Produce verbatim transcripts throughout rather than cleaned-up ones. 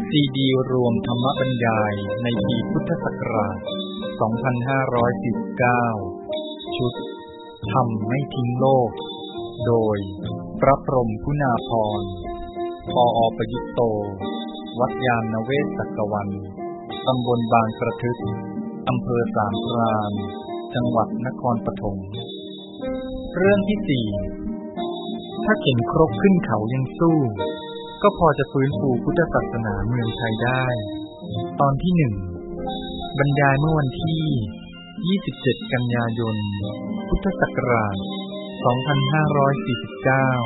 ซีดีรวมธรรมบรรยายในปีพุทธศักราช สองพันห้าร้อยสี่สิบเก้า ชุดธรรมไม่ทิ้งโลก โดยพระพรหมคุณาภรณ์ ปอ.ประยุตโต วัดยานเวศสักวัน ตำบลบางกระทึก อำเภอสามพราน จังหวัดนครปฐม เรื่องที่สี่ ถ้าเข็นครกขึ้นเขายังสู้ก็พอจะฟื้นฟูพุทธศาสนาเมืองไทยได้ ตอนที่หนึ่งบรรยายเมื่อวันที่ ยี่สิบเจ็ด กันยายน พุทธศักราช สองพันห้าร้อยสี่สิบเก้า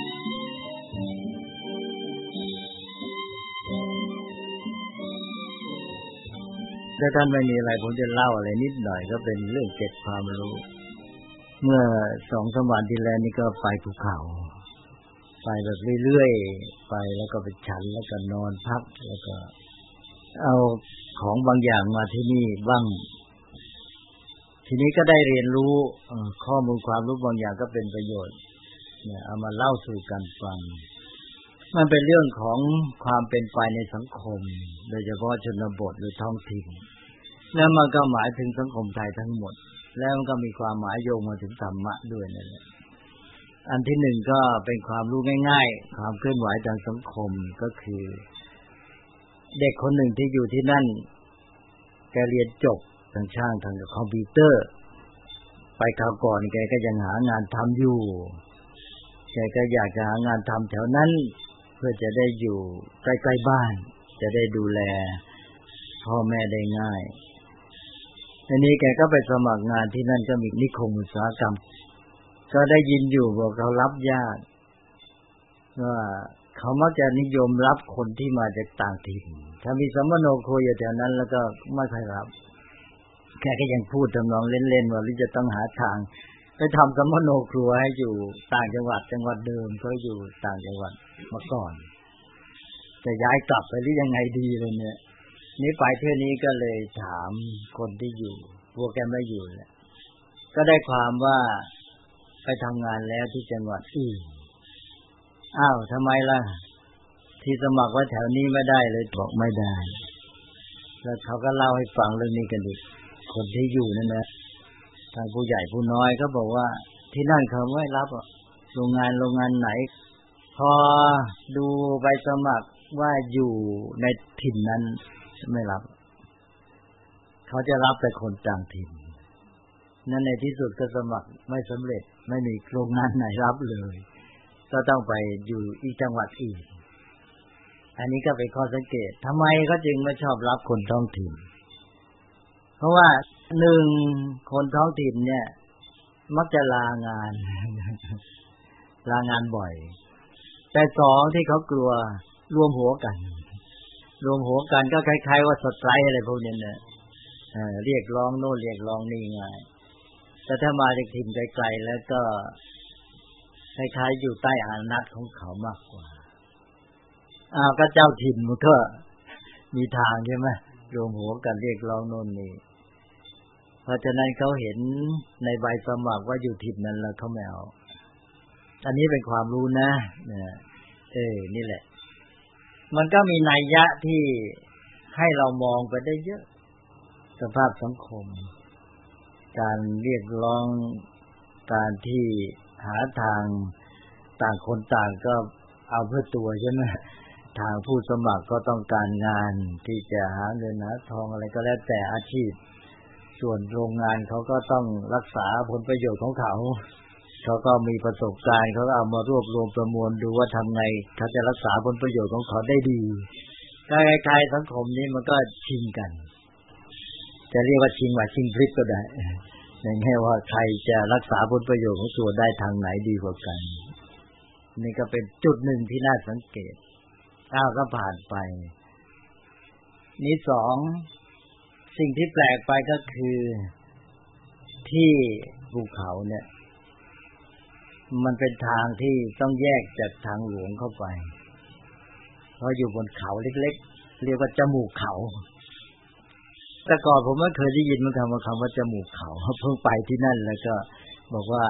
ถ้าท่านไม่มีอะไรผมจะเล่าอะไรนิดหน่อยก็เป็นเรื่องเก็บความรู้เมื่อสองสามวันที่แล้วนี่ก็ไปภูเขาไปแบบเรื่อยๆไปแล้วก็ไปฉันแล้วก็นอนพักแล้วก็เอาของบางอย่างมาที่นี่บ้างทีนี้ก็ได้เรียนรู้ข้อมูลความรู้บางอย่างก็เป็นประโยชน์เนี่ยเอามาเล่าสู่กันฟังมันเป็นเรื่องของความเป็นไปในสังคมโดยเฉพาะชนบทหรือท้องถิ่นแล้วมันก็หมายถึงสังคมไทยทั้งหมดแล้วมันก็มีความหมายโยงมาถึงธรรมะด้วยนั่นแหละอันที่หนึ่งก็เป็นความรู้ง่ายๆความเคลื่อนไหวทางสังคมก็คือเด็กคนหนึ่งที่อยู่ที่นั่นแกเรียนจบทางช่างทางคอมพิวเตอร์ไปคราวก่อนแกก็ยังหางานทำอยู่แกก็อยากจะหางานทำแถวนั้นเพื่อจะได้อยู่ใกล้ๆบ้านจะได้ดูแลพ่อแม่ได้ง่ายทีนี้แกก็ไปสมัครงานที่นั่นก็มีนิคมอุตสาหกรรมก็ได้ยินอยู่ว่าเขารับญาติว่าเขามักจะนิยมรับคนที่มาจากต่างถิ่นถ้ามีสัมมโนครัวอยู่แถวนั้นแล้วก็ไม่ค่อยรับแกก็ยังพูดทำนองเล่นๆว่าจะต้องหาทางไปทำสัมมโนครัวให้อยู่ต่างจังหวัดจังหวัดเดิมเขาอยู่ต่างจังหวัดมาก่อนจะย้ายกลับไปหรือยังไงดีเลยเนี่ยนี่ไปเที่ยวนี้ก็เลยถามคนที่อยู่พวกแกไม่อยู่แหละก็ได้ความว่าไปทำงานแล้วที่จังหวัดอื่นอ้าวทำไมล่ะที่สมัครไว้แถวนี้ไม่ได้เลยบอกไม่ได้แล้วเขาก็เล่าให้ฟังเรื่องนี้กันดิคนที่อยู่นั่นนะทางผู้ใหญ่ผู้น้อยก็บอกว่าที่นั่นเขาไม่รับโรงงานโรงงานไหนพอดูใบสมัครว่าอยู่ในถิ่นนั้นไม่รับเขาจะรับแต่คนต่างถิ่นนั่นในที่สุดก็สมัครไม่สำเร็จไม่มีโรงงานไหนรับเลยก็ต้องไปอยู่อีกจังหวัดอื่นอันนี้ก็เป็นข้อสังเกตทำไมเขาจึงไม่ชอบรับคนท้องถิ่นเพราะว่าหนึ่งคนท้องถิ่นเนี่ยมักจะลางานลางานบ่อยแต่สองที่เขากลัวรวมหัวกันรวมหัวกันก็คล้ายๆว่าสไตร์อะไรพวกนี้เนี่ยเอ่อเรียกร้องโน่นเรียกร้องนี่ง่ายแต่ถ้ามาจากถิ่นไกลๆแล้วก็คล้ายๆอยู่ใต้อานัตของเขามากกว่าอ้าวก็เจ้าถิ่นมันก็มีทางใช่ไหมรวมหัวกันเรียกร้องโน่นนี่เพราะฉะนั้นเขาเห็นในใบสมัครว่าอยู่ถิ่นนั้นแล้วเขาไม่เอาอันนี้เป็นความรู้นะเนี่ยเออนี่แหละมันก็มีนัยยะที่ให้เรามองไปได้เยอะสภาพสังคมการเรียกร้องการที่หาทางต่างคนต่างก็เอาเพื่อตัวใช่ไหมทางผู้สมัครก็ต้องการงานที่จะหาเงินหาทองอะไรก็แล้วแต่อาชีพส่วนโรงงานเขาก็ต้องรักษาผลประโยชน์ของเขาเขาก็มีประสบการณ์เขาก็เอามารวบรวมประมวลดูว่าทำไงเขาจะรักษาผลประโยชน์ของเขาได้ดีใกล้ๆสังคมนี้มันก็ชิงกันจะเรียกว่าชิงว่าชิงพลิกก็ได้ในแง่ว่าใครจะรักษาผลประโยชน์ของตัวได้ทางไหนดีกว่ากันนี่ก็เป็นจุดหนึ่งที่น่าสังเกตอ้าวก็ผ่านไปนี่สองสิ่งที่แปลกไปก็คือที่ภูเขาเนี่ยมันเป็นทางที่ต้องแยกจากทางหลวงเข้าไปเพราะอยู่บนเขาเล็กๆเรียกว่าจมูกเขาแต่ก่อนผมไม่เคยได้ยินมันคำว่าคำว่าจมูกเขาเพิ่งไปที่นั่นแล้วก็บอกว่า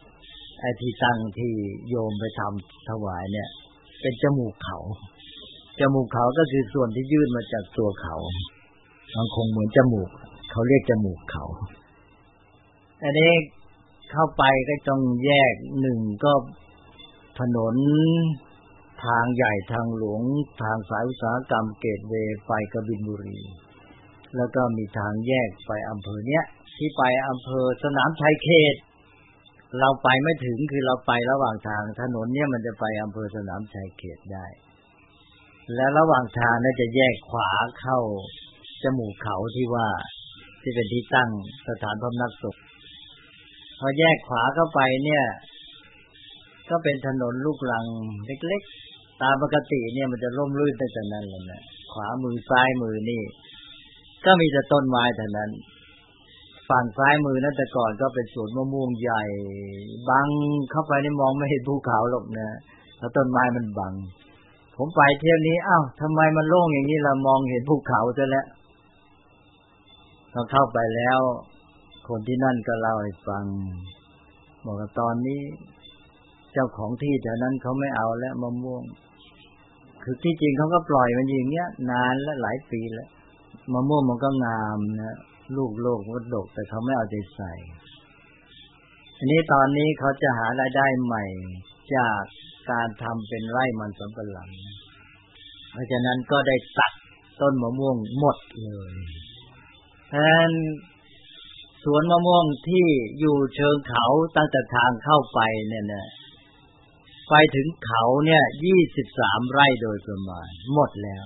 ไอ้ที่ตั้งที่โยมไปทำถวายเนี่ยเป็นจมูกเขาจมูกเขาก็คือส่วนที่ยื่นมาจากตัวเขามันคงเหมือนจมูกเขาเรียกจมูกเขาอันนี้เข้าไปก็ต้องแยกหนึ่งก็ถนนทางใหญ่ทางหลวงทางสายอุตสาหกรรมเกตเวย์ไปกบินบุรีแล้วก็มีทางแยกไปอำเภอเนี้ยที่ไปอำเภอสนามชัยเขตเราไปไม่ถึงคือเราไประหว่างทางถนนเนี่ยมันจะไปอำเภอสนามชัยเขตได้และระหว่างทางน่าจะแยกขวาเข้าจมูกเขาที่ว่าที่เป็นที่ตั้งสถานพำนักสงฆ์พอแยกขวาเข้าไปเนี่ยก็เป็นถนนลูกรังเล็กๆตามปกติเนี่ยมันจะร่มรื่นตั้งแต่นั้นเลยนะขวามือซ้ายมือนี่ก็มีแต่ต้นไม้เท่านั้นฝั่งซ้ายมือนั่นแต่ก่อนก็เป็นสวนมะม่วงใหญ่บังเข้าไปนี่มองไม่เห็นภูเขาหรอกนะแล้วต้นไม้มันบังผมไปเที่ยวนี้อ้าวทำไมมันโล่งอย่างนี้เรามองเห็นภูเขาซะแล้วพอเข้าไปแล้วคนที่นั่นก็เล่าให้ฟังบอกว่าตอนนี้เจ้าของที่แถวนั้นเขาไม่เอาแล้วมะม่วงคือที่จริงเขาก็ปล่อยมันอย่างเงี้ยนานและหลายปีแล้วมะม่วงมันก็งามนะลูกโลกวัดดกแต่เขาไม่เอาใจใส่ทีนี้ตอนนี้เขาจะหารายได้ใหม่จากการทำเป็นไร่มันสำปะหลังเพราะฉะนั้นก็ได้ตัดต้นมะม่วงหมดเลยแทนสวนมะม่วงที่อยู่เชิงเขาตั้งแต่ทางเข้าไปเนี่ยนะไปถึงเขาเนี่ยยี่สิบสามไร่โดยประมาณหมดแล้ว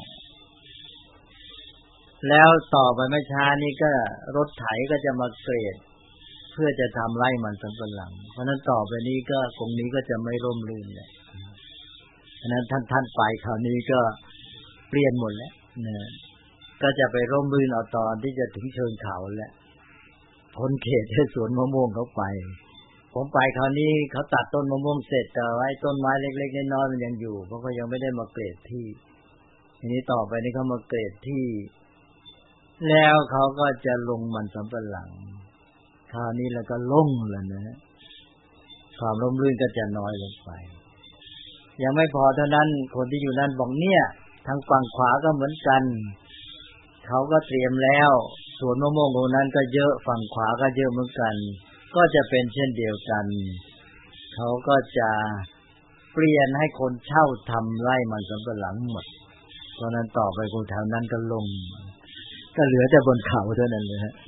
แล้วต่อไปไม่ช้านี้ก็รถไถก็จะมาเกรดเพื่อจะทำไร่มันสำปะหลังเพราะนั้นต่อไปนี้ก็ตรงนี้ก็จะไม่ร่มรื่นเลยเพราะนั้นท่านท่านไปคราวนี้ก็เปลี่ยนหมดแล้วนะก็จะไปร่มรื่นเอาตอนที่จะถึงเชิงเขาแล้วพ้นเขตให้สวนมะม่วงเขาไปผมไปคราวนี้เขาตัดต้นมะม่วงเสร็จแต่ไว้ต้นไม้เล็กๆน้อยๆมันยังอยู่เพราะเขายังไม่ได้มาเกรดที่ทีนี้ต่อไปนี้เขามาเกรดที่แล้วเขาก็จะลงมันสำปะหลังคราวนี้แล้วก็ล่งแล้วนะความร่มรื่นก็จะน้อยลงไปยังไม่พอเท่านั้นคนที่อยู่นั่นบอกเนี่ยทางฝั่งขวาก็เหมือนกันเขาก็เตรียมแล้วสวนมะม่วงตรงนั้นก็เยอะฝั่งขวาก็เยอะเหมือนกันก็จะเป็นเช่นเดียวกันเขาก็จะเปลี่ยนให้คนเช่าทำไร่มันสำปะหลังหมดเพราะนั้นต่อไปคนแถวนั้นก็ลงก็เหลือแต่บนเขาเท่านั้นเลยฮะ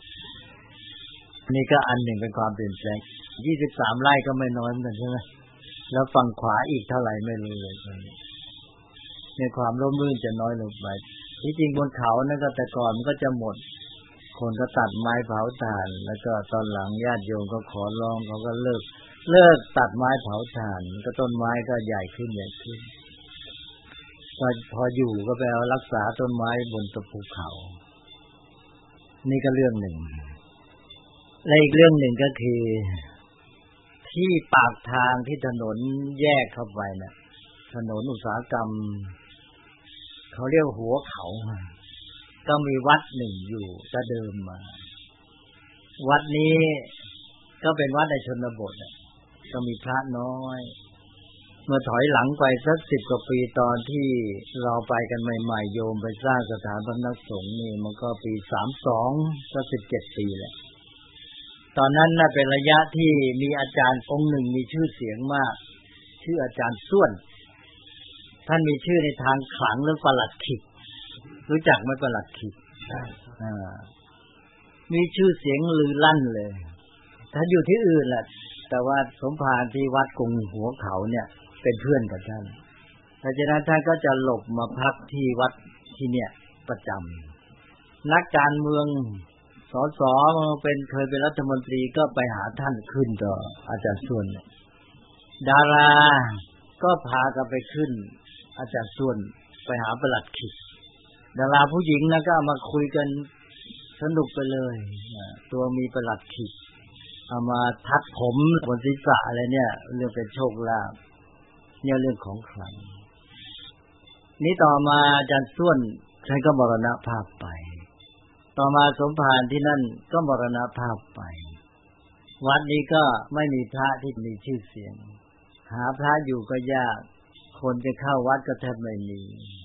นี่ก็อันหนึ่งเป็นความเปลี่ยนแปลงยี่สิบสามไร่ก็ไม่น้อยเหมือนกันใช่ไหมแล้วฝั่งขวาอีกเท่าไหร่ไม่รู้เลยในความร่มรื่นจะน้อยลงไปที่จริงบนเขานั่นก็แต่ก่อนมันก็จะหมดคนก็ตัดไม้เผาถ่านแล้วก็ตอนหลังญาติโยมก็ขอร้องเขาก็เลิกเลิกตัดไม้เผาถ่านก็ต้นไม้ก็ใหญ่ขึ้นใหญ่ขึ้นก็พออยู่ก็ไปเอารักษาต้นไม้บนภูเขานี่ก็เรื่องหนึ่งและอีกเรื่องหนึ่งก็คือที่ปากทางที่ถนนแยกเข้าไปนะถนนอุตสาหกรรมเขาเรียกหัวเขาก็มีวัดหนึ่งอยู่แต่เดิมมาวัดนี้ก็เป็นวัดในชนบทก็มีพระน้อยเมื่อถอยหลังไปสักสิบกว่าปีตอนที่เราไปกันใหม่ๆโยมไปสร้างสถานพำนักสงฆ์นี่มันก็ปีสามสิบสองก็สิบเจ็ดปีแหละตอนนั้นน่ะเป็นระยะที่มีอาจารย์องค์หนึ่งมีชื่อเสียงมากชื่ออาจารย์ส้วนท่านมีชื่อในทางขลังเรื่องประหลัดขิกรู้จักไหมประหลัดขิกอ่ามีชื่อเสียงลือลั่นเลยท่านอยู่ที่อื่นแหละแต่ว่าสมภารที่วัดกรุงหัวเขาเนี่ยเป็นเพื่อนกับท่านเพราะฉะนั้นท่านก็จะหลบมาพักที่วัดที่เนี่ยประจำนักการเมืองสสเป็นเคยเป็นรัฐมนตรีก็ไปหาท่านขึ้นต่ออาจารย์ส่วนดาราก็พากันไปขึ้นอาจารย์ส่วนไปหาประหลัดขิกดาราผู้หญิงนะก็มาคุยกันสนุกไปเลยตัวมีประหลัดขิกเอามาทัดผมบนศีรษะอะไรเนี่ยเรื่องเป็นโชคลาภเนี่ยเรื่องของขลังนี้ต่อมาอาจารย์ส้วนท่านก็มรณภาพไปต่อมาสมภารที่นั่นก็มรณภาพไปวัดนี้ก็ไม่มีพระที่มีชื่อเสียงหาพระอยู่ก็ยากคนจะเข้าวัดก็แทบไม่มี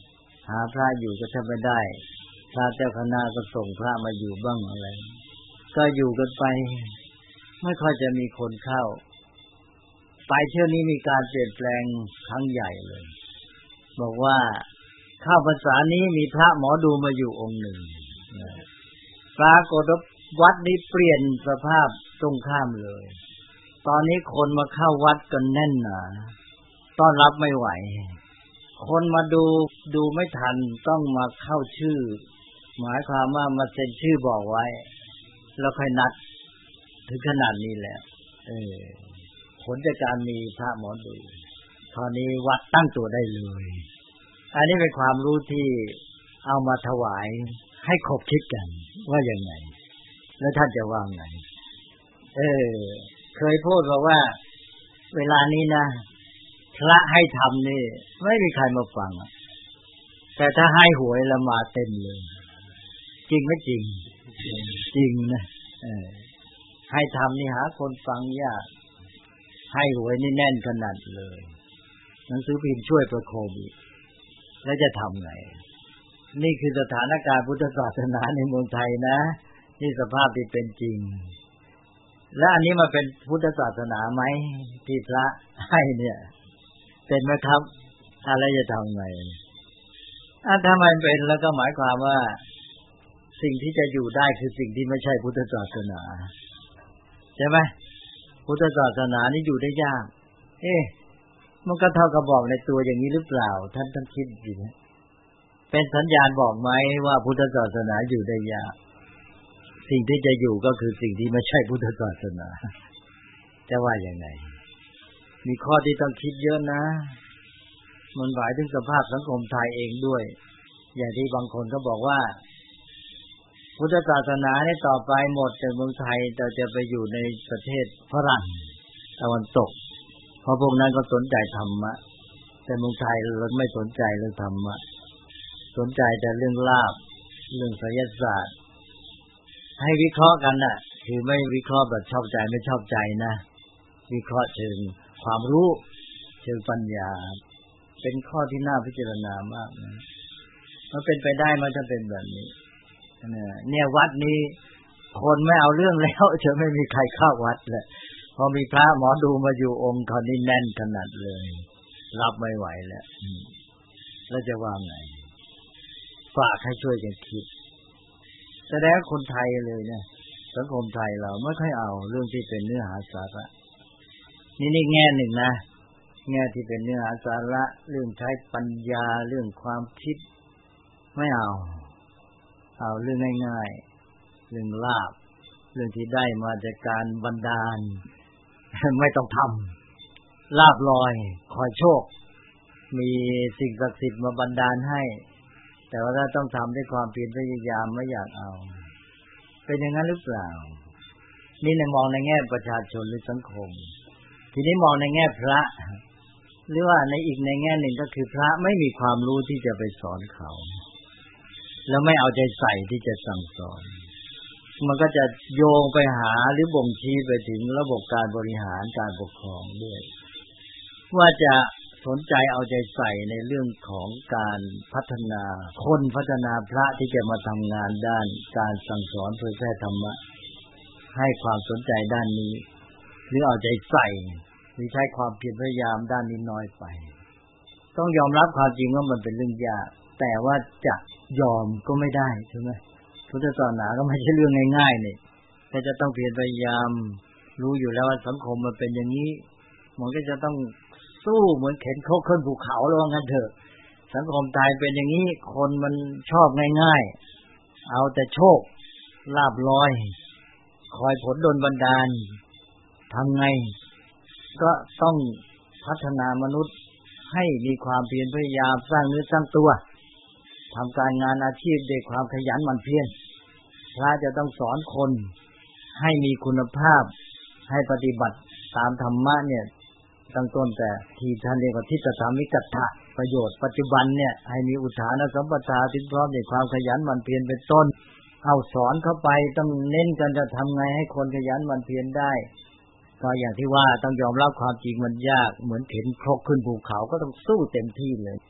หาพระอยู่ก็แทบไม่ได้พระเจ้าคณะก็ส่งพระมาอยู่บ้างอะไรก็อยู่กันไปไม่ค่อยจะมีคนเข้าไปเที่ยวนี้มีการเปลี่ยนแปลงครั้งใหญ่เลยบอกว่าเข้าพรรษานี้มีพระหมอดูมาอยู่องค์หนึ่งปรากฏว่าวัดนี้เปลี่ยนสภาพตรงข้ามเลยตอนนี้คนมาเข้าวัดกันแน่นหนาต้อนรับไม่ไหวคนมาดูดูไม่ทันต้องมาเข้าชื่อหมายความว่ามาเซ็นชื่อบอกไว้แล้วค่อยนัดถึงขนาดนี้แหละเออผลจากการมีพระหมอดูตอนนี้วัดตั้งตัวได้เลยอันนี้เป็นความรู้ที่เอามาถวายให้คบคิดกันว่าอย่างไงแล้วท่านจะว่าไงเออเคยพูดบอกว่าเวลานี้นะพระให้ทำนี่ไม่มีใครมาฟังแต่ถ้าให้หวยละมาเต็มเลยจริงไหมจริงจริงนะเออให้ทำนี่หาคนฟังยากให้หวยนี่แน่นขนาดเลยหนังสือพิมพ์ช่วยประโคมอีกแล้วจะทำไงนี่คือสถานการณ์พุทธศาสนาในเมืองไทยนะนี่สภาพที่เป็นจริงและอันนี้มาเป็นพุทธศาสนาไหมที่พระให้เนี่ยเป็นไหมครับอะไรจะทำไงอ่ะถ้ามันเป็นแล้วก็หมายความว่าสิ่งที่จะอยู่ได้คือสิ่งที่ไม่ใช่พุทธศาสนาใช่ไหมพุทธศาสนานี่อยู่ได้ยากเอ๊ะมันก็เท่ากับบอกในตัวอย่างนี้หรือเปล่าท่านต้องคิดอยู่นะเป็นสัญญาณบอกไหมว่าพุทธศาสนาอยู่ได้ยากสิ่งที่จะอยู่ก็คือสิ่งที่ไม่ใช่พุทธศาสนาจะว่าอย่างไงมีข้อที่ต้องคิดเยอะนะมันหมายถึงสภาพสังคมไทยเองด้วยอย่างที่บางคนก็บอกว่าพุทธศาสนาเนี่ยต่อไปหมดจากเมืองไทยแต่จะไปอยู่ในประเทศฝรั่งตะวันตกเพราะพวกนั้นก็สนใจธรรมะแต่เมืองไทยเราไม่สนใจเรื่องธรรมะสนใจแต่เรื่องลาภเรื่องไสยศาสตร์ให้วิเคราะห์กันน่ะคือไม่วิเคราะห์แบบชอบใจไม่ชอบใจนะวิเคราะห์เชิงความรู้เชิงปัญญาเป็นข้อที่น่าพิจารณามากนะมันเป็นไปได้มันจะเป็นแบบนี้เนี่ยวัดนี้คนไม่เอาเรื่องแล้วจะไม่มีใครเข้าวัดเลยพอมีพระหมอดูมาอยู่องค์เขานี่แน่นขนาดเลยรับไม่ไหวแล้วแล้วจะว่าไงฝากให้ช่วยกันคิดแสดงคนไทยเลยเนี่ยสังคมไทยเราไม่ค่อยเอาเรื่องที่เป็นเนื้อหาสาระนี่นี่แง่หนึ่งนะแง่ที่เป็นเนื้อหาสาระเรื่องใช้ปัญญาเรื่องความคิดไม่เอาเอาเรื่องง่ายๆเรื่องลาภเรื่องที่ได้มาจากการบันดาลไม่ต้องทำลาภลอยคอยโชคมีสิ่งศักดิ์สิทธิ์มาบันดาลให้แต่ว่าถ้าต้องทำด้วยความเพียรพยายามไม่อยากเอาเป็นอย่างนั้นหรือเปล่านี่ในมองในแง่ประชาชนหรือสังคมทีนี้มองในแง่พระหรือว่าในอีกในแง่หนึ่งก็คือพระไม่มีความรู้ที่จะไปสอนเขาแล้วไม่เอาใจใส่ที่จะสั่งสอนมันก็จะโยงไปหาหรือบ่งชี้ไปถึงระบบการบริหารการปกครองด้วยว่าจะสนใจเอาใจใส่ในเรื่องของการพัฒนาคนพัฒนาพระที่จะมาทำงานด้านการสั่งสอนเผยแพร่ธรรมะให้ความสนใจด้านนี้หรือเอาใจใส่หรือใช้ความเพียรพยายามด้านนี้น้อยไปต้องยอมรับความจริงว่ามันเป็นเรื่องยากแต่ว่าจะยอมก็ไม่ได้ใช่ไหมพุทธศาสนาก็ไม่ใช่เรื่องง่ายๆนี่แต่จะต้องเพียรพยายามรู้อยู่แล้วว่าสังคมมันเป็นอย่างนี้มันก็จะต้องสู้เหมือนเข็นโคกขึ้นภูเขาแล้วงั้นเถอะสังคมไทยเป็นอย่างนี้คนมันชอบง่ายๆเอาแต่โชคลาภลอยคอยผลดลบันดาลทำไงก็ต้องพัฒนามนุษย์ให้มีความเพียรพยายามสร้างเนื้อสร้างตัวทำการงานอาชีพด้วยความขยันหมั่นเพียรพระจะต้องสอนคนให้มีคุณภาพให้ปฏิบัติตามธรรมะเนี่ยตั้งต้นแต่ที่ท่านเรียกว่าทิฏฐธรรมิกัตถะประโยชน์ปัจจุบันเนี่ยให้มีอุทานสัมปทาถึงพร้อมในความขยันหมั่นเพียรเป็นต้นเอาสอนเข้าไปต้องเน้นกันจะทำไงให้คนขยันหมั่นเพียรได้ก็อย่างที่ว่าต้องยอมรับความจริงมันยากเหมือนเข็นครกขึ้นภูเขาก็ต้องสู้เต็มที่เลย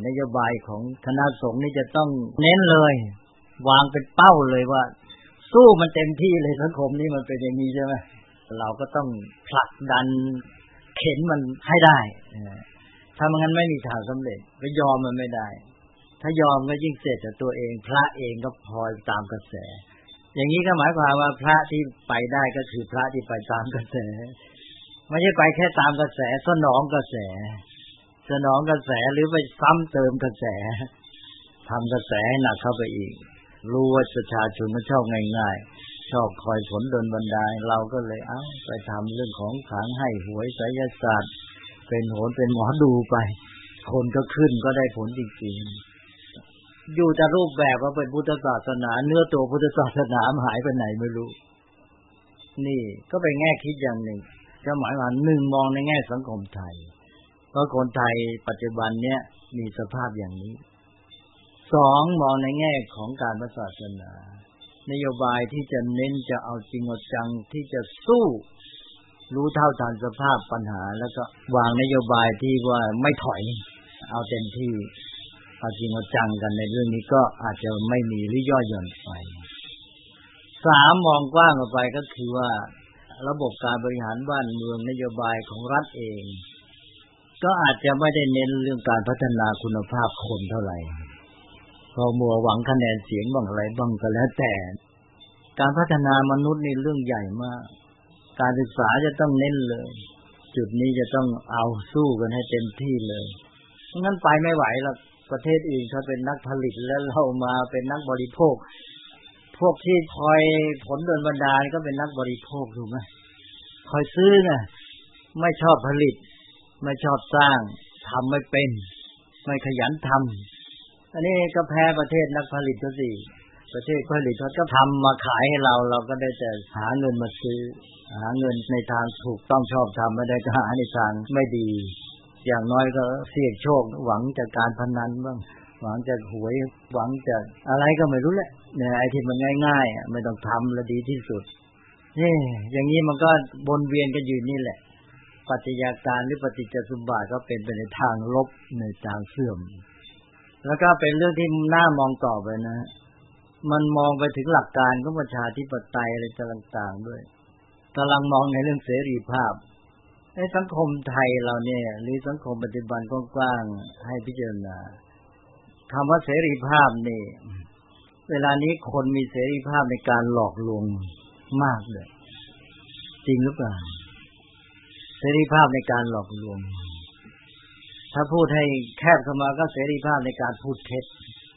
นโยบายของคณะสงฆ์นี่จะต้องเน้นเลยวางเป็นเป้าเลยว่าสู้มันเต็มที่เลยสังคมนี้มันเป็นอย่างนี้ใช่ไหมเราก็ต้องผลักดันเข็นมันให้ได้ถ้ามันงั้นไม่มีทางสำเร็จก็ยอมมันไม่ได้ถ้ายอมก็ยิ่งเสียแต่ตัวเองพระเองก็พลอยตามกระแสอย่างนี้ก็หมายความว่าพระที่ไปได้ก็คือพระที่ไปตามกระแสไม่ใช่ไปแค่ตามกระแสสนองกระแสสนองกระแสหรือไปซ้ำเติมกระแสทำกระแสให้หนักเข้าไปอีกรู้ว่าประชาชนมันชอบง่ายๆชอบคอยผลดลบันดาลเราก็เลยเอ้าไปทำเรื่องของขลังให้หวยไสยศาสตร์เป็นโหรเป็นหมอดูไปคนก็ขึ้นก็ได้ผลจริงๆอยู่แต่รูปแบบว่าเป็นพุทธศาสนาเนื้อตัวพุทธศาสนาหายไปไหนไม่รู้นี่ก็เป็นแง่คิดอย่างหนึ่งก็หมายว่าหนึ่งมองในแง่สังคมไทยเพราะคนไทยปัจจุบันเนี้ยมีสภาพอย่างนี้สองมองในแง่ของการศาสนานโยบายที่จะเน้นจะเอาจริงเอาจังที่จะสู้รู้เท่าทันสภาพปัญหาแล้วก็วางนโยบายที่ว่าไม่ถอยเอาเต็มที่เอาจริงเอาจังกันในเรื่องนี้ก็อาจจะไม่มีหรือย่อหย่อนไปสามมองกว้างออกไปก็คือว่าระบบการบริหารบ้านเมืองนโยบายของรัฐเองก็อาจจะไม่ได้เน้นเรื่องการพัฒนาคุณภาพคนเท่าไหร่พอมัวหวังคะแนนเสียงบ้างอะไรบ้างก็แล้วแต่การพัฒนามนุษย์นี่เรื่องใหญ่มากการศึกษาจะต้องเน้นเลยจุดนี้จะต้องเอาสู้กันให้เต็มที่เลยเพราะงั้นไปไม่ไหวหรอกประเทศอื่นเขาเป็นนักผลิตแล้วเรามาเป็นนักบริโภคพวกที่คอยผลดลบันดาลก็เป็นนักบริโภคถูกไหมคอยซื้อไงไม่ชอบผลิตไม่ชอบสร้างทำไม่เป็นไม่ขยันทำอันนี้ก็แพ้ประเทศนักผลิตเขาสิประเทศผลิตเขาก็ทำมาขายให้เราเราก็ได้แต่หาเงินมาซื้อหาเงินในทางถูกต้องชอบทำไม่ได้ก็หาในทางไม่ดีอย่างน้อยก็เสี่ยงโชคหวังจากการพนันบ้างหวังจากหวยหวังจากอะไรก็ไม่รู้แหละเนี่ยไอ้ที่มันง่ายๆไม่ต้องทำแล้วดีที่สุดนี่อย่างนี้มันก็วนเวียนกันอยู่นี่แหละปฏิยาการหรือปฏิจจสมุปบาทก็เป็นไปในทางลบในทางเสื่อมแล้วก็เป็นเรื่องที่น่ามองต่อไปนะมันมองไปถึงหลักการของประชาธิปไตยอะไรต่างๆด้วยกำลังมองในเรื่องเสรีภาพในสังคมไทยเราเนี่ยหรือสังคมปัจจุบันกว้างๆให้พิจารณาคำว่าเสรีภาพนี่เวลานี้คนมีเสรีภาพในการหลอกลวงมากเลยจริงหรือเปล่าเสรีภาพในการหลอกลวงถ้าพูดให้แคบเข้ามาก็เสรีภาพในการพูดเท็จ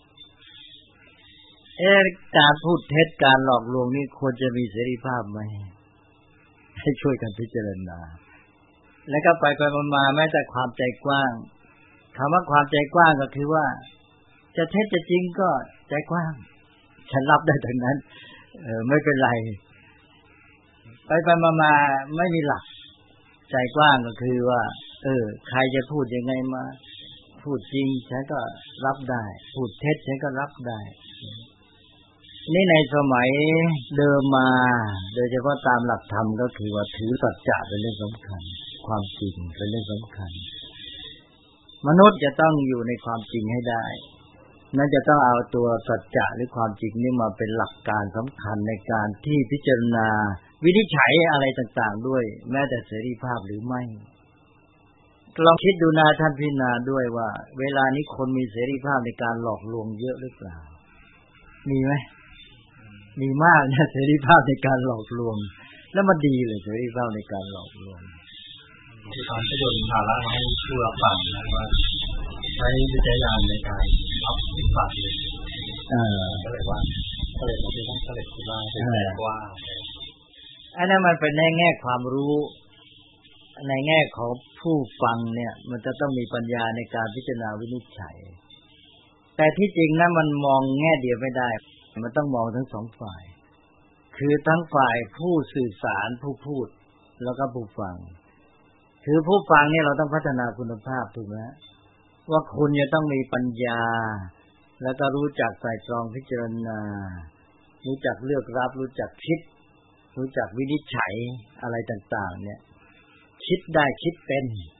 เอ๊ะการพูดเท็จการหลอกลวงนี่ควรจะมีเสรีภาพไหมให้ช่วยกันพิจารณาแล้วก็ไปไปมาๆแม้แต่ความใจกว้างคำว่าความใจกว้างก็คือว่าจะเท็จจะจริงก็ใจกว้างฉันรับได้ทั้งนั้นเออไม่เป็นไรไปไปมาๆไม่มีหลักใจกว้างก็คือว่าเออใครจะพูดยังไงมาพูดจริงฉันก็รับได้พูดเท็จฉันก็รับได้นี่ในสมัยเดิมมาโดยเฉพาะตามหลักธรรมก็คือว่าถือสัจจะเป็นเรื่องสำคัญความจริงเป็นเรื่องสำคัญมนุษย์จะต้องอยู่ในความจริงให้ได้นั่นจะต้องเอาตัวสัจจะหรือความจริงนี่มาเป็นหลักการสำคัญในการที่พิจารณาวินิจฉัยอะไรต่างๆด้วยแม้แต่เสรีภาพหรือไม่ลองคิดดูนะท่านพิจารณาด้วยว่าเวลานี้คนมีเสรีภาพในการหลอกลวงเยอะหรือเปล่ามีไหมมีมากนะเสรีภาพในการหลอกลวงแล้วมันดีเลยเสรีภาพในการหลอกลวงคือตอนที่โยนภาระมาให้ผู้รับฟังนะว่าใช้วิจารณญาณในการรับฟังเลยก็เลยว่าก็เลยต้องต้องก็เลยคิดว่าเป็นแบบว่าอันนั้นมันเป็นในแง่ความรู้ในแง่ของผู้ฟังเนี่ยมันจะต้องมีปัญญาในการพิจารณาวินิจฉัยแต่ที่จริงนะมันมองแง่เดียวไม่ได้มันต้องมองทั้งสองฝ่ายคือทั้งฝ่ายผู้สื่อสารผู้พูดแล้วก็ผู้ฟังคือผู้ฟังเนี่ยเราต้องพัฒนาคุณภาพถูกไหมว่าคุณจะต้องมีปัญญาแล้วก็รู้จักไตร่ตรองพิจารณารู้จักเลือกรับรู้จักคิดรู้จักวินิจฉัยอะไรต่างๆเนี่ยคิดได้คิดเป็น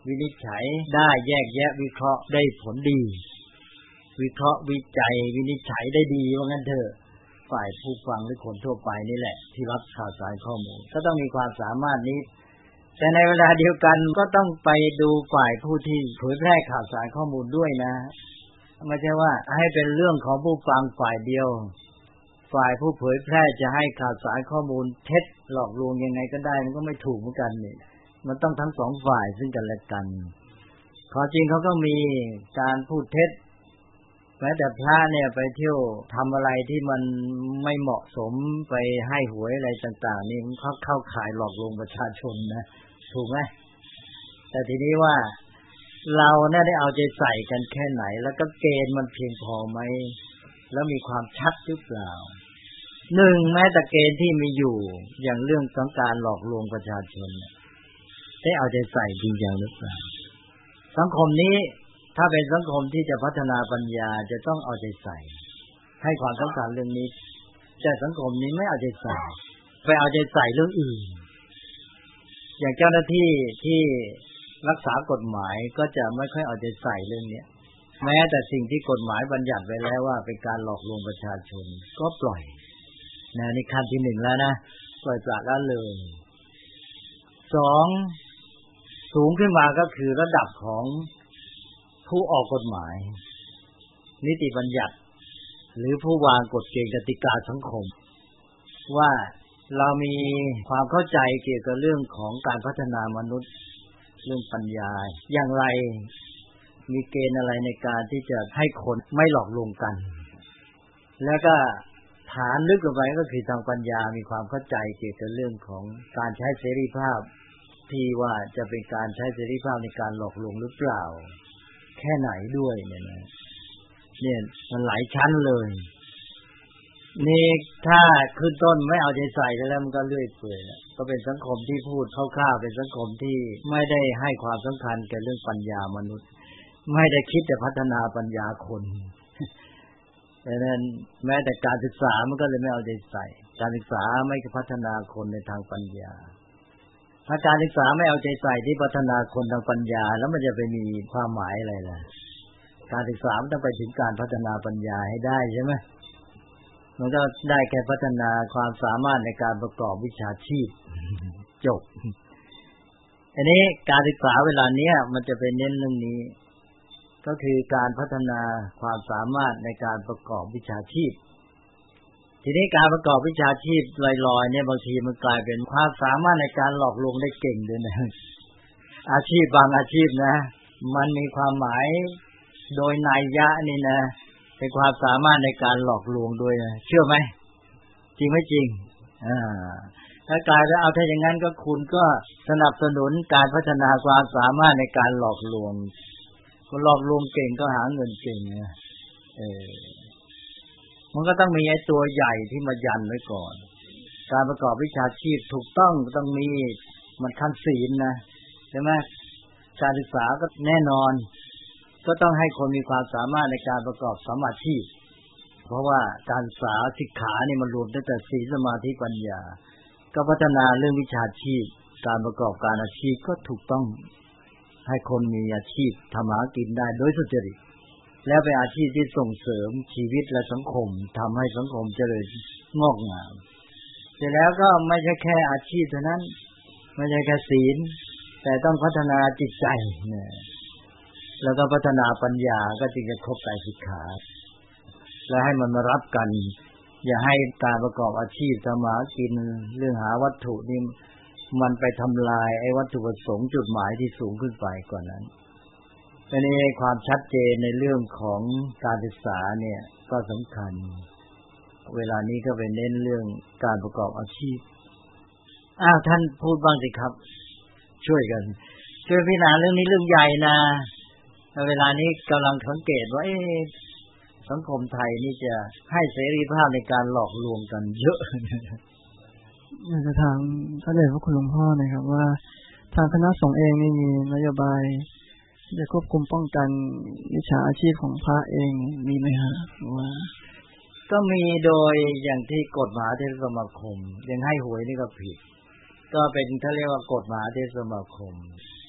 วินิจฉัยได้แยกแยะวิเคราะห์ได้ผลดีวิเคราะห์วิจัยวินิจฉัยได้ดีว่างั้นเถอะฝ่ายผู้ฟังหรือคนทั่วไปนี่แหละที่รับข่าวสารข้อมูลก็ต้องมีความสามารถนี้แต่ในเวลาเดียวกันก็ต้องไปดูฝ่ายผู้ที่เผยแพร่ข่าวสารข้อมูลด้วยนะไม่ใช่ว่าให้เป็นเรื่องของผู้ฟังฝ่ายเดียวฝ่ายผู้เผยแพร่จะให้ข่าวสารข้อมูลเท็จหลอกลวงยังไงก็ได้มันก็ไม่ถูกเหมือนกันนี่มันต้องทั้งสองฝ่ายซึ่งกันและกันขอจริงเขาก็มีการพูดเท็จแม้แต่พระเนี่ยไปเที่ยวทำอะไรที่มันไม่เหมาะสมไปให้หวยอะไรต่างๆนี่มันเข้าข่ายหลอกลวงประชาชนนะถูกไหมแต่ทีนี้ว่าเราเนี่ยได้เอาใจใส่กันแค่ไหนแล้วก็เกณฑ์มันเพียงพอไหมแล้วมีความชัดหรือเปล่าหนึ่งแม้แต่เกณฑ์ที่มีอยู่อย่างเรื่องของการหลอกลวงประชาชนได้เอาใจใส่จริงจังหรือเปล่าสังคมนี้ถ้าเป็นสังคมที่จะพัฒนาปัญญาจะต้องเอาใจใส่ให้ความสำคัญเรื่องนี้แต่สังคมนี้ไม่เอาใจใส่ไปเอาใจใส่เรื่องอื่นอย่างเจ้าหน้าที่ที่รักษากฎหมายก็จะไม่ค่อยเอาใจใส่เรื่องนี้แม้แต่สิ่งที่กฎหมายบัญญัติไว้แล้วว่าเป็นการหลอกลวงประชาชนก็ปล่อยนะนี่ขั้นที่หนึ่งแล้วนะปล่อยปละละเลยสองสูงขึ้นมาก็คือระดับของผู้ออกกฎหมายนิติบัญญัติหรือผู้วางกฎเกณฑ์กติกาสังคมว่าเรามีความเข้าใจเกี่ยวกับเรื่องของการพัฒนามนุษย์เรื่องปัญญาอย่างไรมีเกณฑ์อะไรในการที่จะให้คนไม่หลอกลวงกันแล้วก็ฐานลึกลงไปก็คือทางปัญญามีความเข้าใจเกี่ยวกับเรื่องของการใช้เสรีภาพที่ว่าจะเป็นการใช้เสรีภาพในการหลอกลวงหรือเปล่าแค่ไหนด้วยเนี่ยนะเนี่ยมันหลายชั้นเลยนี่ถ้าขึ้นต้นไม่เอาใจใส่แล้วมันก็เลื่อยเปื่อยแล้วก็เป็นสังคมที่พูดคร่าวๆเป็นสังคมที่ไม่ได้ให้ความสำคัญกับเรื่องปัญญามนุษย์ไม่ได้คิดจะพัฒนาปัญญาคนดังนั้นแม้แต่การศึกษามันก็เลยไม่เอาใจใส่การศึกษาไม่พัฒนาคนในทางปัญญาถ้าการศึกษาไม่เอาใจใส่ที่พัฒนาคนทางปัญญาแล้วมันจะไปมีความหมายอะไรล่ะการศึกษามันต้องไปถึงการพัฒนาปัญญาให้ได้ใช่ไหมมันก็ได้แค่พัฒนาความสามารถในการประกอบวิชาชีพจบอันนี้การศึกษาเวลาเนี้ยมันจะไปเน้นเรื่องนี้ก็คือการพัฒนาความสามารถในการประกอบวิชาชีพทีนี้การประกอบวิชาชีพลอยๆเนี่ยบางทีมันกลายเป็นความสามารถในการหลอกลวงได้เก่งด้วยนะอาชีพบางอาชีพนะมันมีความหมายโดยนัยยะนี่นะเป็นความสามารถในการหลอกลวงด้วยนะเชื่อไหมจริงไม่จริงอ่าถ้ากลายแล้วเอาถ้าอย่างนั้นก็คุณก็สนับสนุนการพัฒนาความสามารถในการหลอกลวงคนหลอกลวงเก่งก็หาเงินเก่งนะเออมันก็ต้องมีไอ้ตัวใหญ่ที่มายันไว้ก่อนการประกอบวิชาชีพถูกต้องต้องมีมันขั้นศีลนะใช่ไหมการศึกษาก็แน่นอนก็ต้องให้คนมีความสามารถในการประกอบสัมมาชีพเพราะว่าการศึกษาศิกขาเนี่ยมันรวมตั้งแต่ศีลสมาธิปัญญาก็พัฒนาเรื่องวิชาชีพการประกอบการอาชีพก็ถูกต้องให้คนมีอาชีพทำหากินได้โดยสุจริตแล้วเป็นอาชีพที่ส่งเสริมชีวิตและสังคมทำให้สังคมเจริญงอกงามเสร็จแล้วก็ไม่ใช่แค่อาชีพเท่านั้นไม่ใช่แค่ศีลแต่ต้องพัฒนาจิตใจเนี่ยแล้วก็พัฒนาปัญญาก็จึงจะครบไตรสิกขาและให้มันมารับกันอย่าให้การประกอบอาชีพทำหากินเรื่องหาวัตถุนี่มันไปทำลายไอ้วัตถุประสงค์จุดหมายที่สูงขึ้นไปกว่านั้นอันนี้ความชัดเจนในเรื่องของการศึกษาเนี่ยก็สำคัญเวลานี้ก็ไปเน้นเรื่องการประกอบอาชีพอ้าวท่านพูดบ้างสิครับช่วยกันช่วยพิจารณาเรื่องนี้เรื่องใหญ่นะเวลานี้กำลังสังเกตว่าสังคมไทยนี่จะให้เสรีภาพในการหลอกลวงกันเยอะอยากจะถามพระเดชพระคุณหลวงพ่อนะครับว่าทางคณะสงฆ์เองนี่มีนโยบายจะควบคุมป้องกันวิชาอาชีพของพระเองมีไหมฮะว่าก็มีโดยอย่างที่กฎมหาเทรสมาคมยังให้หวยนี่ก็ผิดก็เป็นเขาเรียกว่ากฎมหาเทรสมาคม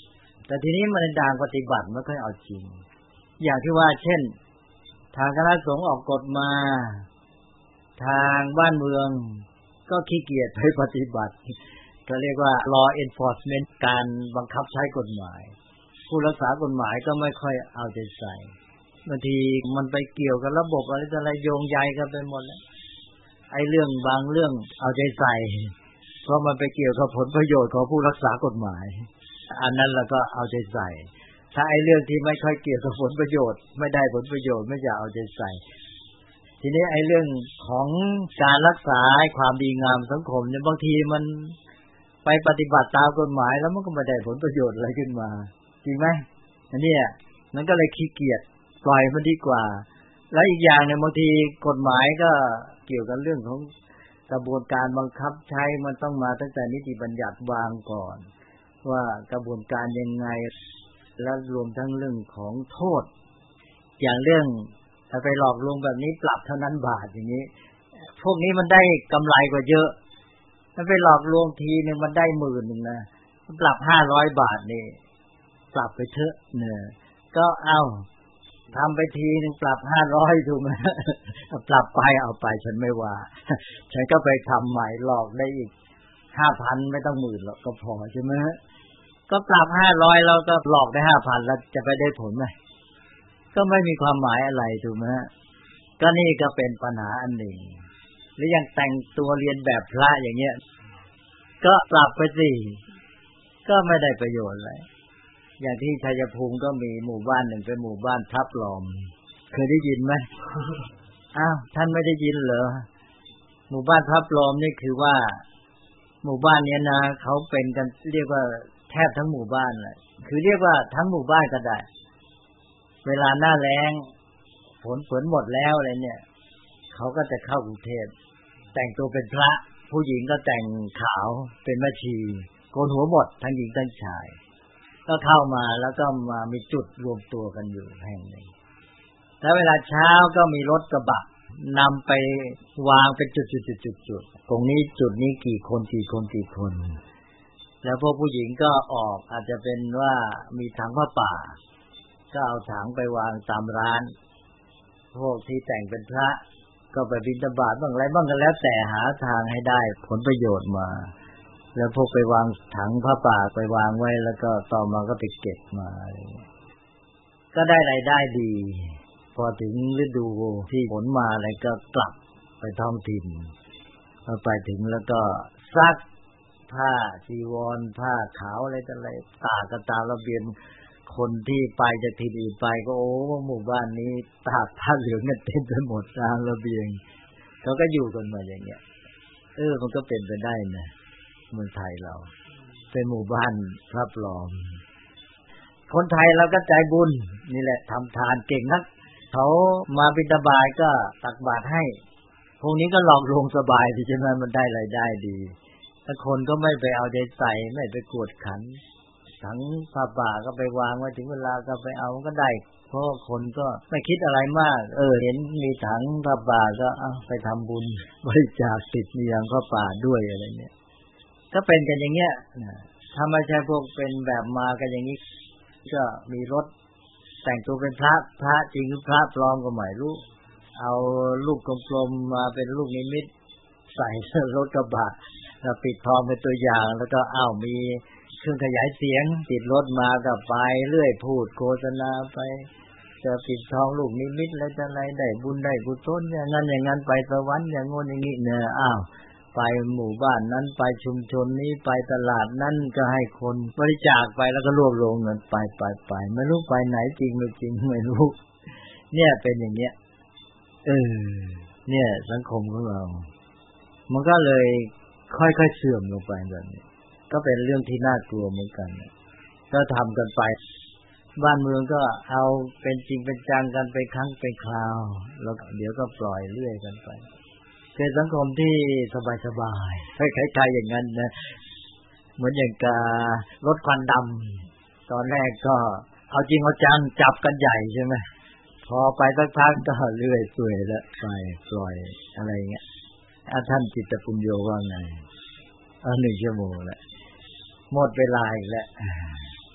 แต่ทีนี้มันในทางปฏิบัติไม่ค่อยเอาจริงอย่างที่ว่าเช่นทางคณะสงฆ์ออกกฎมาทางบ้านเมืองก็ขี้เกียจไปปฏิบัติก็เรียกว่า law enforcement การบังคับใช้กฎหมายผู้รักษากฎหมายก็ไม่ค่อยเอาใจใส่บางทีมันไปเกี่ยวกับระบบอะไรต่ออะไรโยงใยกันไปหมดแล้วไอ้เรื่องบางเรื่องเอาใจใส่เพราะมันไปเกี่ยวกับผลประโยชน์ของผู้รักษากฎหมายอันนั้นเราก็เอาใจใส่ถ้าไอ้เรื่องที่ไม่ค่อยเกี่ยวกับผลประโยชน์ไม่ได้ผลประโยชน์ไม่อยากเอาใจใส่ทีนี้ไอ้เรื่องของการรักษาความดีงามสังคมเนี่ยบางทีมันไปปฏิบัติตามกฎหมายแล้วมันก็ไม่ได้ผลประโยชน์อะไรขึ้นมาจริงไหมอันนี้มันก็เลยขี้เกียจปล่อยมันดีกว่าแล้วอีกอย่างเนี่ยบางทีกฎหมายก็เกี่ยวกับเรื่องของกระบวนการบังคับใช้มันต้องมาตั้งแต่นิติบัญญัติวางก่อนว่ากระบวนการยังไงและรวมทั้งเรื่องของโทษอย่างเรื่องถ้าไปหลอกลวงแบบนี้ปรับเท่านั้นบาทอย่างนี้พวกนี้มันได้กำไรกว่าเยอะถ้าไปหลอกลวงทีนึงมันได้หมื่นนึงนะปรับห้าร้อยบาทนี่ปรับไปเถอะเนี่ยก็เอาทำไปทีนึงปรับห้าร้อยถูกไหมปรับไปเอาไปฉันไม่ว่าฉันก็ไปทำใหม่หลอกได้อีก ห้าพัน ไม่ต้องหมื่นหรอกก็พอใช่ไหมก็ปรับห้าร้อยแล้วก็หลอกได้ ห้าพัน แล้วจะไปได้ผลไหมก็ไม่มีความหมายอะไรถูกไหมก็นี่ก็เป็นปัญหาอันหนึ่งหรือยังแต่งตัวเรียนแบบพระอย่างเงี้ยก็ปรับไปสิก็ไม่ได้ประโยชน์อะไรอย่างที่ชัยภูมิก็มีหมู่บ้านหนึ่งเป็นหมู่บ้านพระปลอมเคยได้ยินไหม อ้าวท่านไม่ได้ยินเหรอหมู่บ้านพระปลอมนี่คือว่าหมู่บ้านนี้นะเขาเป็นกันเรียกว่าแทบทั้งหมู่บ้านเลยคือเรียกว่าทั้งหมู่บ้านก็ได้เวลาหน้าแล้งฝนฝนหมดแล้วอะไรเนี่ยเขาก็จะเข้ากรุงเทพแต่งตัวเป็นพระผู้หญิงก็แต่งขาวเป็นแม่ชีโกนหัวหมดทั้งหญิงทั้งชายก็เข้ามาแล้วก็มามีจุดรวมตัวกันอยู่แห่งหนึ่งแล้วเวลาเช้าก็มีรถกระบะนำไปวางเป็นจุดๆๆๆตรงนี้จุดนี้กี่คนกี่คนกี่คนแล้วพวกผู้หญิงก็ออกอาจจะเป็นว่ามีถังผ้าป่าก็เอาถังไปวางตามร้านพวกที่แต่งเป็นพระก็ไปบิณฑบาตบ้างอะไรบ้างกันแล้วแต่หาทางให้ได้ผลประโยชน์มาแล้วพวกไปวางถังผ้าป่าไปวางไว้แล้วก็ต่อมาก็ไปเก็บมาก็ได้รายได้ดีพอถึงฤดูที่ฝนมาอะไรก็กลับไปท้องถิ่นพอไปถึงแล้วก็ซักผ้าจีวรผ้าขาวอะไรต่ออะไรตากกันตามระเบียบคนที่ไปจากที่อื่นไปก็โอ้หมู่บ้านนี้ตากผ้าเหลืองกันเต็มไปหมดตามระเบียงเขาก็อยู่กันมาอย่างเงี้ยเออมันก็เป็นไปได้นะเมืองไทยเราเป็นหมู่บ้านพระปลอมคนไทยเราก็ใจบุญนี่แหละทำทานเก่งนักเขามาบิณฑบาตก็ตักบาตรให้พวกนี้ก็หลอกลวงสบายที่จะมามันได้รายได้ดีถ้าคนก็ไม่ไปเอาใจใส่ไม่ไปกวดขันถังผ้าป่าก็ไปวางไว้ถึงเวลาก็ไปเอาก็ได้เพราะคนก็ไม่คิดอะไรมากเออเห็นมีถังผ้าป่าก็เอาไปทำบุญบริจาคติดเมียงผ้าป่าด้วยอะไรเนี่ยก็เป็นกันอย่างเงี้ยถ้าไม่ใช่พวกเป็นแบบมากันอย่างนี้ก็มีรถแต่งตัวเป็นพระพระจริงหรือพระปลอมก็ไม่รู้เอาลูกกลมๆมาเป็นลูกนิมิตใส่รถกระบะแล้วปิดทองเป็นตัวอย่างแล้วก็อ้าวมีเครื่องขยายเสียงติดรถมาก็ไปเรื่อยพูดโฆษณาไปจะปิดทองลูกนิมิตอะไรจะอะไรได้บุญได้กุศลอย่างนั้นอย่างนั้นไปสวรรค์อย่างงนอย่างนี้เนี่ยอ้าวไปหมู่บ้านนั้นไปชุมชนนี้ไปตลาดนั้นก็ให้คนบริจาคไปแล้วก็รวบรวมเงินไปไปไปไม่รู้ไปไหนจริงไม่จริงไม่รู้เนี่ยเป็นอย่างเงี้ยเออเนี่ยสังคมของเรามันก็เลยค่อยๆเสื่อมลงไปแบบนี้ก็เป็นเรื่องที่น่ากลัวเหมือนกันก็ทำกันไปบ้านเมืองก็เอาเป็นจริงเป็นจังกันไปครั้งไปคราวแล้วเดี๋ยวก็ปล่อยเรื่อยกันไปเป็นสังคมที่สบายๆคล้ายๆอย่างนั้นนะเหมือนอย่างกาลดควันดำตอนแรกก็เอาจริงเอาจังจับกันใหญ่ใช่ไหมพอไปสักพักก็เรื่อยเปื่อยแล้วไปปล่อยอะไรเงี้ยท่านจิตตปุญโญว่าไงเออหนึ่งชั่วโมงแล้วหมดเวลาอีกแล้ว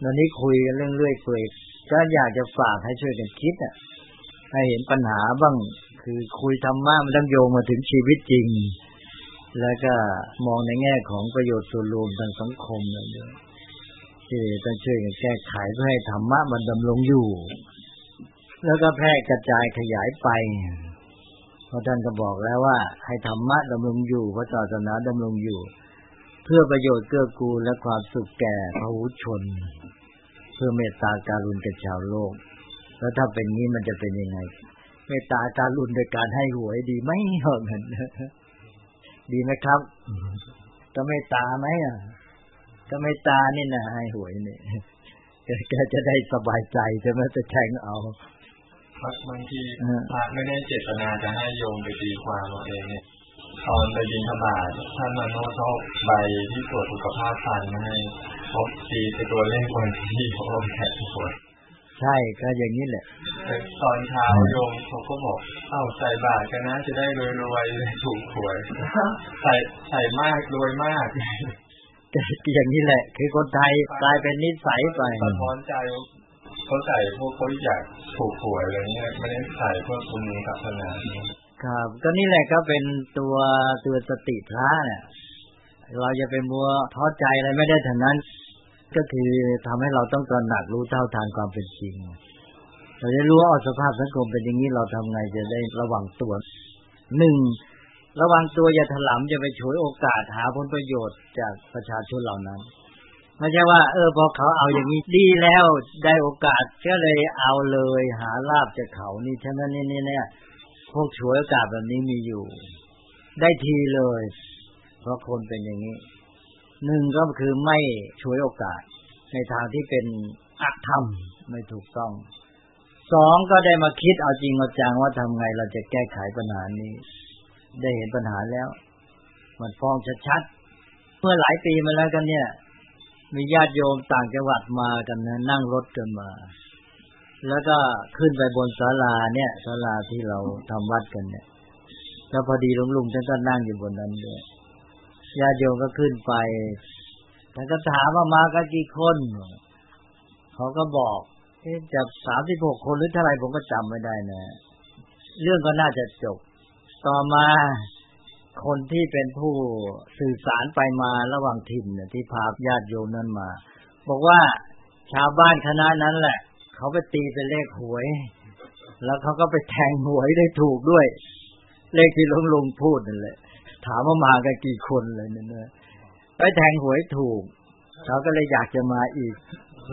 วันนี้คุยกันเรื่องเรื่อยเปื่อยก็อยากจะฝากให้ช่วยกันคิดอ่ะให้เห็นปัญหาบ้างคือคุยธรรมะมันต้องโยงมาถึงชีวิตจริงแล้วก็มองในแง่ของประโยชน์ส่วนรวมทางสังคมนั่นเองที่ต้องช่วยกันแก้ไขเพื่อให้ธรรมะมันดำรงอยู่แล้วก็แพร่กระจายขยายไปเพราะท่านก็บอกแล้วว่าให้ธรรมะดำรงอยู่พระศาสนาดำรงอยู่เพื่อประโยชน์เกื้อกูลและความสุขแก่พหุชนเพื่อเมตตาการุณแก่ชาวโลกแล้วถ้าเป็นงี้มันจะเป็นยังไงเมตตาการุณโดยการให้หวยดีไหมเหรองั้นดีไหมครับก็เมตตาไหมอ่ะก็เมตตานี่นะให้หวยนี่แกจะได้สบายใจใช่ไหมจะแทงเอาบางทีพระไม่ได้เจตนาจะให้โยมไปตีความเอาเองเนี่ยตอนไปบิณฑบาตท่านมาโน้ตเขาใบที่ตรวจสุขภาพฟันมาให้พบตีเป็นตัวเลขวันที่เขาเอาแทะที่หัวใช่ก็อย่างนี้แหละตอนเช้าโยมเขาก็บอกเอ้าใส่บาตรกันนะจะได้รวยๆถูกหวยใส่ใส่มากรวยมากอย่างนี้แหละคือคนไทยกลายเป็นนิสัยไปสะท้อนใจเขาใส่พวกเขาอยากถูกหวยอะไรเงี้ยไม่ได้ใส่เพื่อบุญศาสนาครับก็นี่แหละก็เป็นตัวตัวสติพระเนี่ยเราจะไปมัวท้อใจอะไรไม่ได้ทั้งนั้นก็คือทำให้เราต้องตระหนักรู้เท่าทันความเป็นจริงเราจะรู้ว่าสภาพสังคมเป็นอย่างนี้เราทำไงจะได้ระวังตัวหนึ่งระวังตัวอย่าถลำจะไปฉวยโอกาสหาผลประโยชน์จากประชาชนเหล่านั้นไม่ใช่ว่าเออพอเขาเอาอย่างนี้ดีแล้วได้โอกาสก็เลยเอาเลยหาลาภจากเขานี่ฉะนั้นนี่เนี่ยพวกฉวยโอกาสแบบนี้มีอยู่ได้ทีเลยเพราะคนเป็นอย่างนี้หนึ่งก็คือไม่ฉวยโอกาสในทางที่เป็นอธรรมไม่ถูกต้องสองก็ได้มาคิดเอาจริงเอาจังว่าทำไงเราจะแก้ไขปัญหานี้ได้เห็นปัญหาแล้วมันฟ้องชัดๆเมื่อหลายปีมาแล้วกันเนี่ยมีญาติโยมต่างจังหวัดมากันนะนั่งรถกันมาแล้วก็ขึ้นไปบนศาลาเนี่ยศาลาที่เราทำวัดกันเนี่ยแล้วพอดีลุงๆท่านก็นั่งอยู่บนนั้นด้วยญาติโยมก็ขึ้นไปท่านก็ถามว่ามากันกี่คนเขาก็บอกเอ๊ะจะสามสิบหกคนหรือเท่าไหร่ผมก็จำไม่ได้นะเรื่องก็น่าจะจบต่อมาคนที่เป็นผู้สื่อสารไปมาระหว่างถิ่นเนี่ยที่พาญาติโยมนั้นมาบอกว่าชาวบ้านคณะนั้นแหละเขาไปตีเป็นเลขหวยแล้วเขาก็ไปแทงหวยได้ถูกด้วยเลขที่ลุงๆพูดนั่นแหละถามว่ามากันกี่คนเลยเนี่ยไปแทงหวยถูกเขาก็เลยอยากจะมาอีก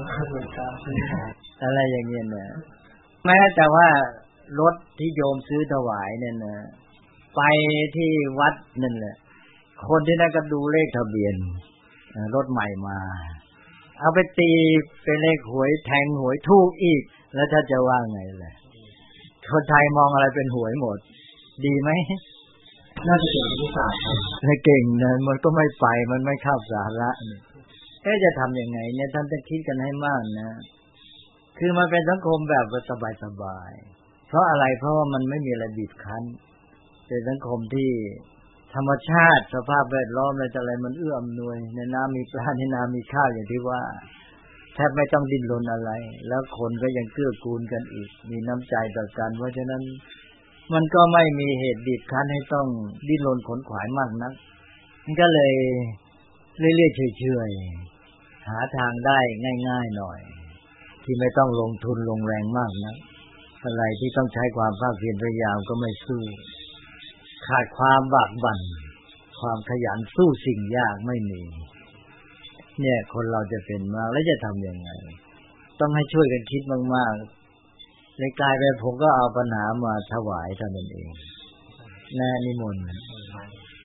อะไรอย่างเงี้ยนะแม้แต่ว่ารถที่โยมซื้อถวายเนี่ยนะไปที่วัดนั่นแหละคนที่นั่นก็ดูเลขทะเบียนรถใหม่มาเอาไปตีเป็นเลขหวยแทงหวยถูกอีกแล้วถ้าจะว่าไงล่ะคนไทยมองอะไรเป็นหวยหมดดีไหมน่าจะเก่งที่ศาสตร์ไม่เก่งนะมันก็ไม่ไปมันไม่เข้าสาระนี่เอ๊ะจะทำยังไงเนี่ยท่านต้องคิดกันให้มากนะคือมันเป็นสังคมแบบสบายๆเพราะอะไรเพราะว่ามันไม่มีอะไรบีบคั้นเป็นสังคมที่ธรรมชาติสภาพแวดล้อมอะไรต่ออะไรมันเอื้ออำนวยในน้ำมีปลาในน้ำมีข้าวอย่างที่ว่าแทบไม่ต้องดิ้นรนอะไรแล้วคนก็ยังเกื้อกูลกันอีกมีน้ำใจต่อกันเพราะฉะนั้นมันก็ไม่มีเหตุบีบคั้นให้ต้องดิ้นรนขนขวายมากนักมันก็เลยเรื่อยๆเฉยๆหาทางได้ง่ายๆหน่อยที่ไม่ต้องลงทุนลงแรงมากนักอะไรที่ต้องใช้ความภาคเพียรพยายามก็ไม่สู้ขาดความบากบั่นความขยันสู้สิ่งยากไม่มีเนี่ยคนเราจะเป็นมากแล้วจะทำยังไงต้องให้ช่วยกันคิดมากๆเลยกลายไปผมก็เอาปัญหามาถวายท่านเองแน่นิมนต์